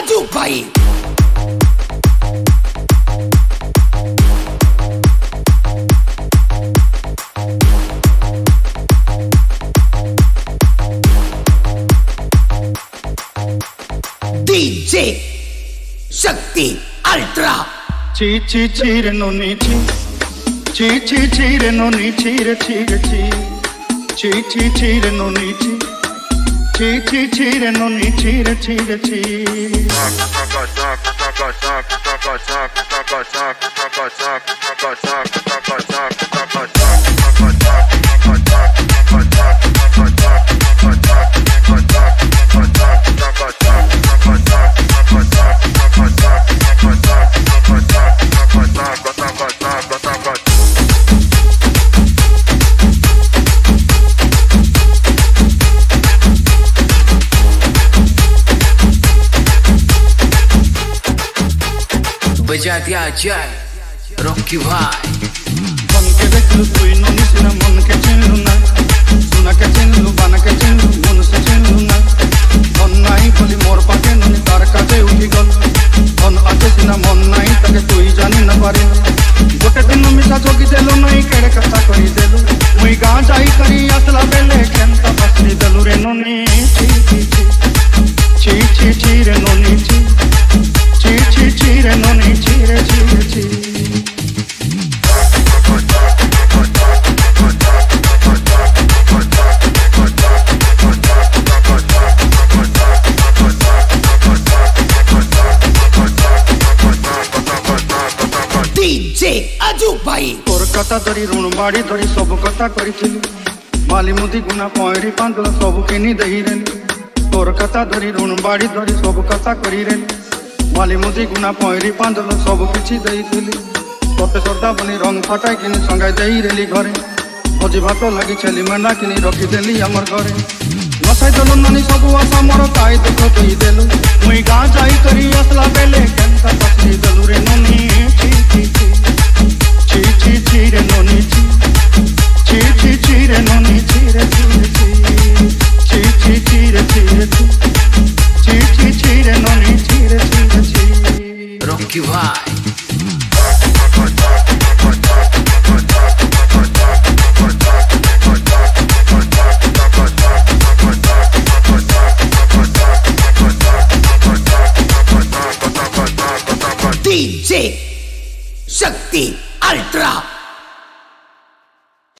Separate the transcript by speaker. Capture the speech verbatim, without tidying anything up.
Speaker 1: अजूब भाई। डीजे शक्ति अल्ट्रा।
Speaker 2: ची ची ची रे नोनी ची, ची ची ची रे नोनी ची रे ची रे ची, ची ची ची रे नोनी ची, ची ची ची रे नोनी ची रे ची रे ची।
Speaker 1: बजा दिया जाए रॉकी भाई।
Speaker 2: मन के देखलू तुई नोनी सिना मन के चिन्हलू ना, सुना के चिन्हलू बाना के चिन्हलू मन से चिन्हलू ना। मन नाही बोली मोर पाके नोनी तार काजे उठी गल, मन आके सिना मन नाही ताके तुई जानी न पारे। गोटे दिन मिसा जोगी देलू नहीं केड़े कथा करी देलू, मुई गाँ जाई करी असला बेले केंता बसरी देलू रे नोनी। ची ची ची ची ची ची रे नोनी ची, ची ची ची रे नोनी ची रे ची रे ची।
Speaker 1: डीजे अजूब भाई।
Speaker 2: तोर कथा धरी ऋण बाड़ी धरी सब कथा करी, माली मुदी गुना पॉयरी पांदल सब किनी दही रे। तोर कथा धरी ऋण बाड़ी धरी सब कथा करी रे, माली मुदी गुना पॉयरी पांदल सब किछि दही थिली। तोते श्रद्धा बनी रंग फटाई किनी संगाई दही रेली घरे, भोजी भात लगी छेली मेंढा किनी रखी देली हमर घरे। नसाई देलु नानी सब आशा मोर ताई दुख दई देलु, मुई गाँ जाई करी असला बेले केंता बसरी देलु रे नोनी। ची ची ची ची ची ची रे नोनी ची, ची ची ची रे नोनी ची रे ची रे ची, ची ची ची रे ची रे ची, ची ची ची रे नोनी ची रे ची रे ची।
Speaker 1: रॉकी भाई। डीजे शक्ति अल्ट्रा।